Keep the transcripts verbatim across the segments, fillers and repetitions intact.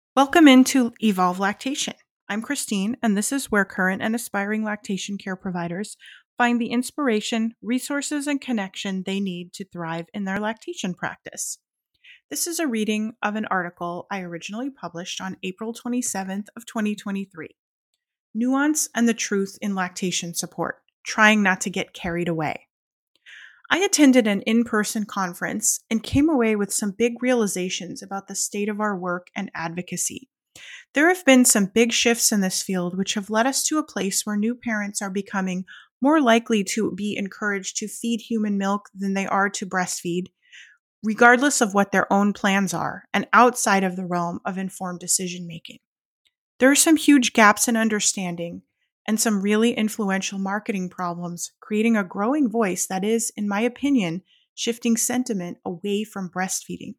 Welcome into Evolve Lactation. I'm Christine, and this is where current and aspiring lactation care providers find the inspiration, resources, and connection they need to thrive in their lactation practice. This is a reading of an article I originally published on April twenty-seventh of twenty twenty-three. Nuance and the Truth in Lactation Support, Trying Not to Get Carried Away. I attended an in-person conference and came away with some big realizations about the state of our work and advocacy. There have been some big shifts in this field which have led us to a place where new parents are becoming more likely to be encouraged to feed human milk than they are to breastfeed, regardless of what their own plans are and outside of the realm of informed decision-making. There are some huge gaps in understanding and some really influential marketing problems, creating a growing voice that is, in my opinion, shifting sentiment away from breastfeeding.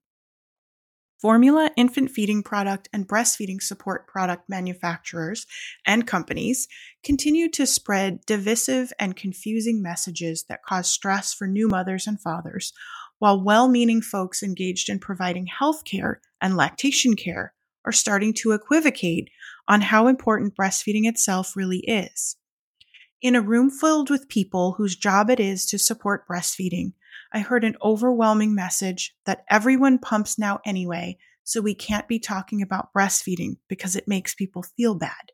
Formula, infant feeding product, and breastfeeding support product manufacturers and companies continue to spread divisive and confusing messages that cause stress for new mothers and fathers, while well-meaning folks engaged in providing health care and lactation care are starting to equivocate on how important breastfeeding itself really is. In a room filled with people whose job it is to support breastfeeding, I heard an overwhelming message that everyone pumps now anyway, so we can't be talking about breastfeeding because it makes people feel bad.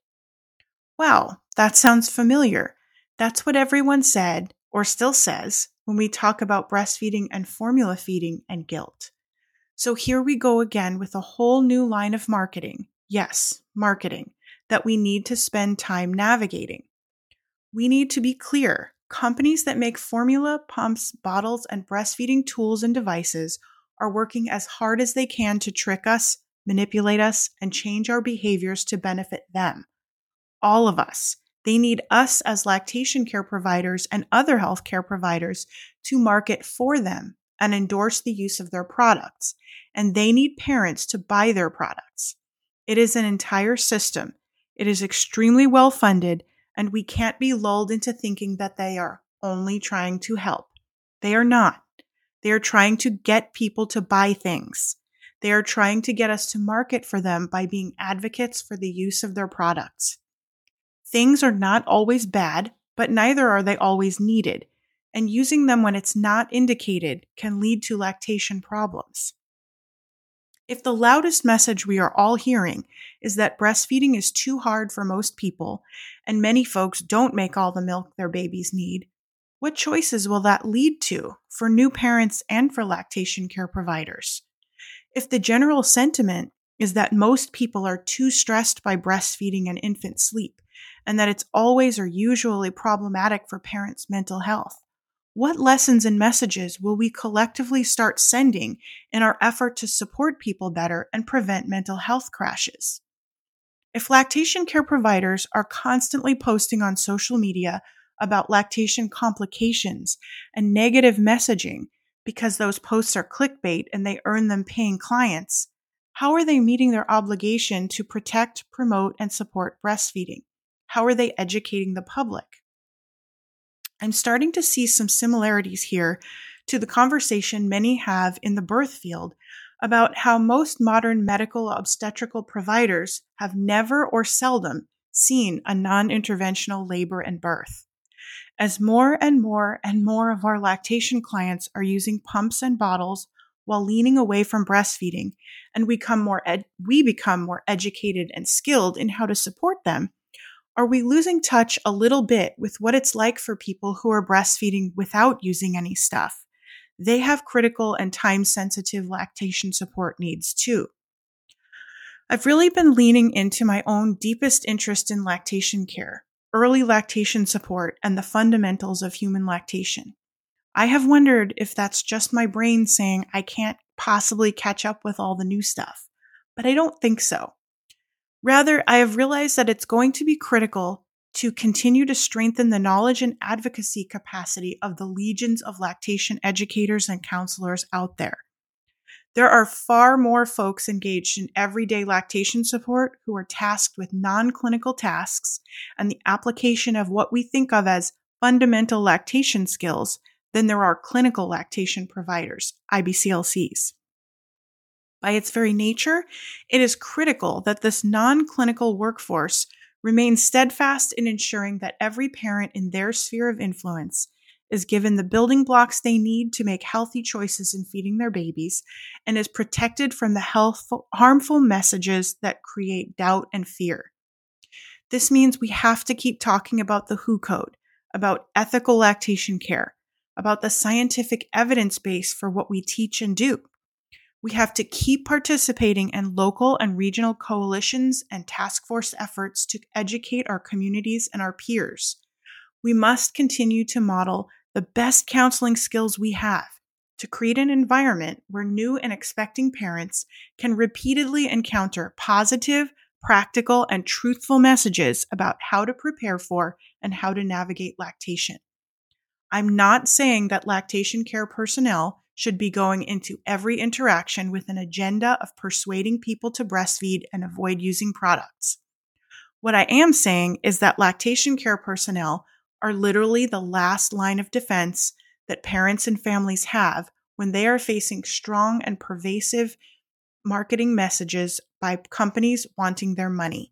Wow, that sounds familiar. That's what everyone said, or still says, when we talk about breastfeeding and formula feeding and guilt. So here we go again with a whole new line of marketing. Yes, marketing, that we need to spend time navigating. We need to be clear. Companies that make formula, pumps, bottles, and breastfeeding tools and devices are working as hard as they can to trick us, manipulate us, and change our behaviors to benefit them. All of us. They need us as lactation care providers and other healthcare providers to market for them and endorse the use of their products, and they need parents to buy their products. It is an entire system. It is extremely well funded, and we can't be lulled into thinking that they are only trying to help. They are not. They are trying to get people to buy things. They are trying to get us to market for them by being advocates for the use of their products. Things are not always bad, but neither are they always needed, and using them when it's not indicated can lead to lactation problems. If the loudest message we are all hearing is that breastfeeding is too hard for most people, and many folks don't make all the milk their babies need, what choices will that lead to for new parents and for lactation care providers? If the general sentiment is that most people are too stressed by breastfeeding and infant sleep, and that it's always or usually problematic for parents' mental health, what lessons and messages will we collectively start sending in our effort to support people better and prevent mental health crashes? If lactation care providers are constantly posting on social media about lactation complications and negative messaging because those posts are clickbait and they earn them paying clients, how are they meeting their obligation to protect, promote, and support breastfeeding? How are they educating the public? I'm starting to see some similarities here to the conversation many have in the birth field about how most modern medical obstetrical providers have never or seldom seen a non-interventional labor and birth. As more and more and more of our lactation clients are using pumps and bottles while leaning away from breastfeeding, and we become more ed- we become more educated and skilled in how to support them, are we losing touch a little bit with what it's like for people who are breastfeeding without using any stuff? They have critical and time-sensitive lactation support needs too. I've really been leaning into my own deepest interest in lactation care, early lactation support, and the fundamentals of human lactation. I have wondered if that's just my brain saying I can't possibly catch up with all the new stuff, but I don't think so. Rather, I have realized that it's going to be critical to continue to strengthen the knowledge and advocacy capacity of the legions of lactation educators and counselors out there. There are far more folks engaged in everyday lactation support who are tasked with non-clinical tasks and the application of what we think of as fundamental lactation skills than there are clinical lactation providers, I B C L Cs. By its very nature, it is critical that this non-clinical workforce remains steadfast in ensuring that every parent in their sphere of influence is given the building blocks they need to make healthy choices in feeding their babies and is protected from the healthful, harmful messages that create doubt and fear. This means we have to keep talking about the W H O code, about ethical lactation care, about the scientific evidence base for what we teach and do. We have to keep participating in local and regional coalitions and task force efforts to educate our communities and our peers. We must continue to model the best counseling skills we have to create an environment where new and expecting parents can repeatedly encounter positive, practical, and truthful messages about how to prepare for and how to navigate lactation. I'm not saying that lactation care personnel should be going into every interaction with an agenda of persuading people to breastfeed and avoid using products. What I am saying is that lactation care personnel are literally the last line of defense that parents and families have when they are facing strong and pervasive marketing messages by companies wanting their money.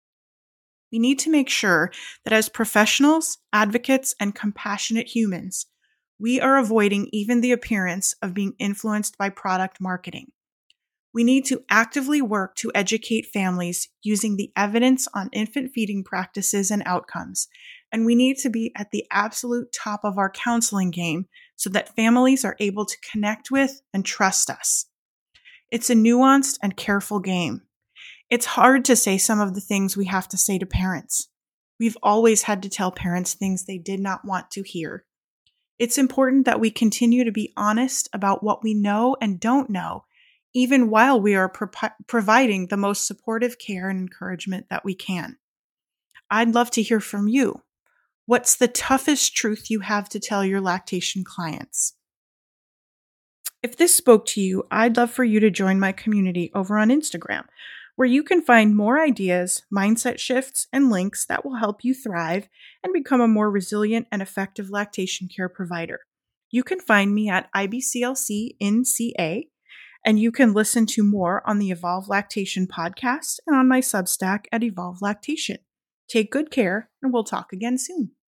We need to make sure that as professionals, advocates, and compassionate humans, we are avoiding even the appearance of being influenced by product marketing. We need to actively work to educate families using the evidence on infant feeding practices and outcomes, and we need to be at the absolute top of our counseling game so that families are able to connect with and trust us. It's a nuanced and careful game. It's hard to say some of the things we have to say to parents. We've always had to tell parents things they did not want to hear. It's important that we continue to be honest about what we know and don't know, even while we are pro- providing the most supportive care and encouragement that we can. I'd love to hear from you. What's the toughest truth you have to tell your lactation clients? If this spoke to you, I'd love for you to join my community over on Instagram, where you can find more ideas, mindset shifts, and links that will help you thrive and become a more resilient and effective lactation care provider. You can find me at I B C L C in C A, and you can listen to more on the Evolve Lactation podcast and on my Substack at Evolve Lactation. Take good care, and we'll talk again soon.